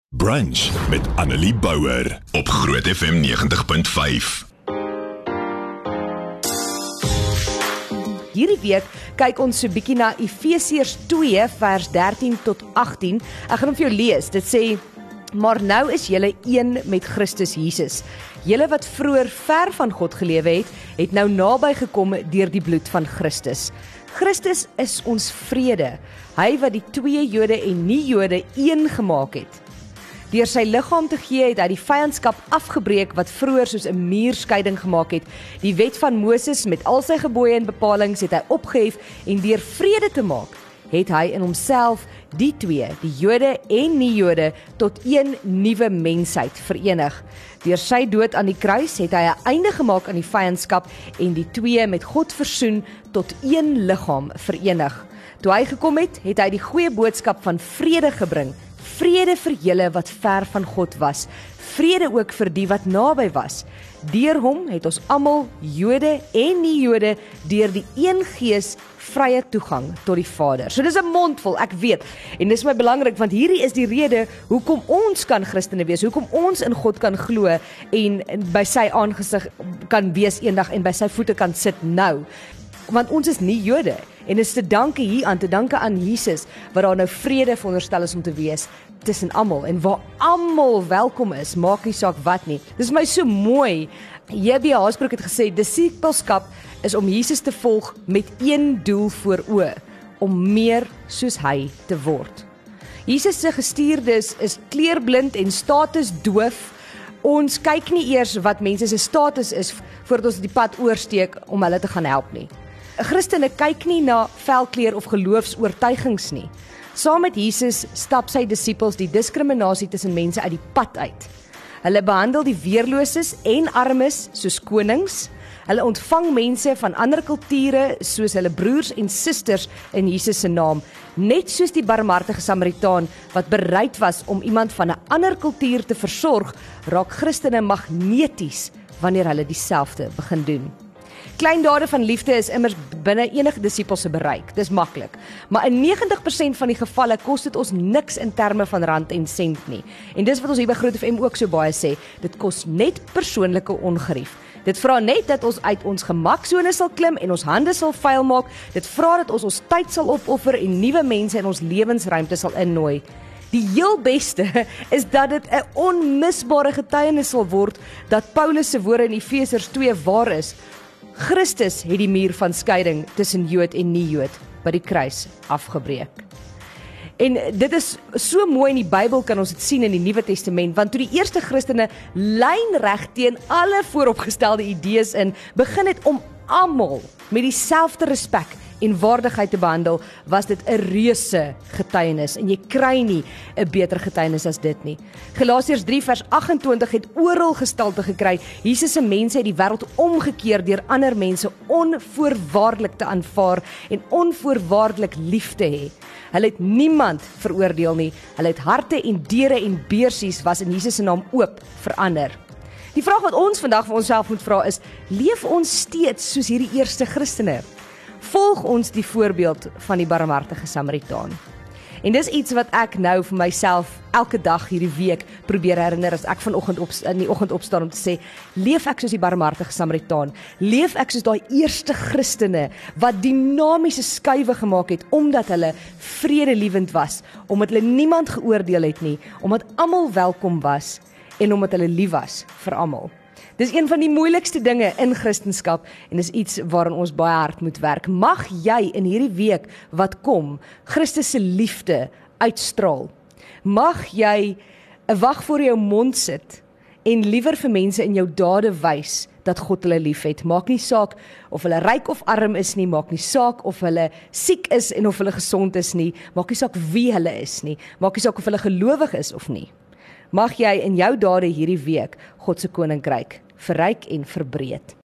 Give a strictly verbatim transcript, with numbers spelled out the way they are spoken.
Brunch met Annelie Bouwer op Groot F M negentig punt vyf. Hierdie week kyk ons so bietjie na Efesiërs twee vers dertien tot agtien. Ek gaan hom vir jou lees. Dit sê: maar nou is julle een met Christus Jesus. Julle wat vroeër ver van God gelewe het, het nou naby gekom deur die bloed van Christus. Christus is ons vrede. Hy wat die twee Jode en nie-Jode een gemaak het. Deur sy liggaam te gee het hy die vyandskap afgebreek wat vroeër soos 'n muurskeiding gemaak het. Die wet van Moses met al sy gebooie en bepalings het hy opgehef en deur vrede te maak, het hy in homself die twee, die Jode en nie-Jode, tot een nuwe mensheid verenig. Deur sy dood aan die kruis het hy 'n einde gemaak aan die vyandskap en die twee met God versoen tot een liggaam verenig. Toe hy gekom het, het hy die goeie boodskap van vrede gebring. Vrede vir julle wat ver van God was, vrede ook vir die wat naby was. Deur hom het ons almal, Jode en nie-Jode, deur die een Gees vrye toegang tot die Vader. So dis 'n mondvol, ek weet. En dis my belangrik, want hierdie is die rede hoekom ons kan Christene wees, hoekom ons in God kan glo en by sy aangesig kan wees eendag en by sy voete kan sit nou. Want ons is nie Jode, en is te danke hier aan, te danke aan Jesus, wat daar nou vrede veronderstel is om te wees tussen almal, en waar almal welkom is, maak nie saak wat nie. Dis my so mooi. J B Haasbroek het gesê, disippelskap is om Jesus te volg met een doel voor oë, om meer soos hy te word. Jesus se gestuurdes is kleurblind en statusdoof. Ons kyk nie eers wat mense se status is voordat ons die pad oorsteek om hulle te gaan help nie. Christene kyk nie na velkleur of geloofsoortuigings nie. Saam met Jesus stap sy disippels die diskriminasie tussen mense uit die pad uit. Hulle behandel die weerloses en armes soos konings. Hulle ontvang mense van ander kulture soos hulle broers en susters in Jesus se naam, net soos die barmhartige Samaritaan wat bereid was om iemand van 'n ander kultuur te versorg, raak Christene magneties wanneer hulle dieselfde begin doen. Klein dade van liefde is immers binne enige disipel se bereik, dis maklik. Maar in negentig persent van die gevalle kos dit ons niks in terme van rand en sent nie. En dis wat ons hier by Groot F M ook so baie sê, dit kos net persoonlike ongerief. Dit vra net dat ons uit ons gemaksone sal klim en ons hande sal vuil maak. Dit vra dat ons ons tyd sal opoffer en nuwe mense in ons lewensruimte sal innooi. Die heel beste is dat dit 'n onmisbare getuienis sal word dat Paulus se woorde in Efesiërs twee waar is. Christus het die muur van skeiding tussen Jood en nie-Jood by die kruis afgebreek. En dit is so mooi in die Bybel, kan ons dit sien in die Nuwe Testament, want toe die eerste Christene lynreg teen alle vooropgestelde idees in begin het om almal met dieselfde respek en waardigheid te behandel, was dit 'n reuse getuienis, en jy kry nie 'n beter getuienis as dit nie. Galasiërs drie vers agt en twintig het oral gestalte gekry. Jesus se mense het die wêreld omgekeer deur ander mense onvoorwaardelik te aanvaar en onvoorwaardelik lief te hê. Hulle het niemand veroordeel nie. Hulle het harte en deure en beursies was in Jesus se naam oop vir ander. Die vraag wat ons vandag vir onsself moet vra is, leef ons steeds soos hierdie eerste Christene? Volg ons die voorbeeld van die barmhartige Samaritaan? En dis iets wat ek nou vir myself elke dag hierdie week probeer herinner as ek vanoggend op, in die oggend opstaan om te sê, leef ek soos die barmhartige Samaritaan? Leef ek soos daai eerste Christene wat dinamiese skuwe gemaak het omdat hulle vredelewend was, omdat hulle niemand geoordeel het nie, omdat almal welkom was en omdat hulle lief was vir almal? Dis een van die moeilikste dinge in Christendom en is iets waarin ons baie hard moet werk. Mag jy in hierdie week wat kom, Christus se liefde uitstraal. Mag jy 'n wag voor jou mond sit en liewer vir mense in jou dade wys dat God hulle liefhet. Maak nie saak of hulle ryk of arm is nie, maak nie saak of hulle siek is en of hulle gesond is nie, maak nie saak wie hulle is nie, maak nie saak of hulle gelowig is of nie. Mag jy in jou dade hierdie week God se koninkryk verryk en verbreed.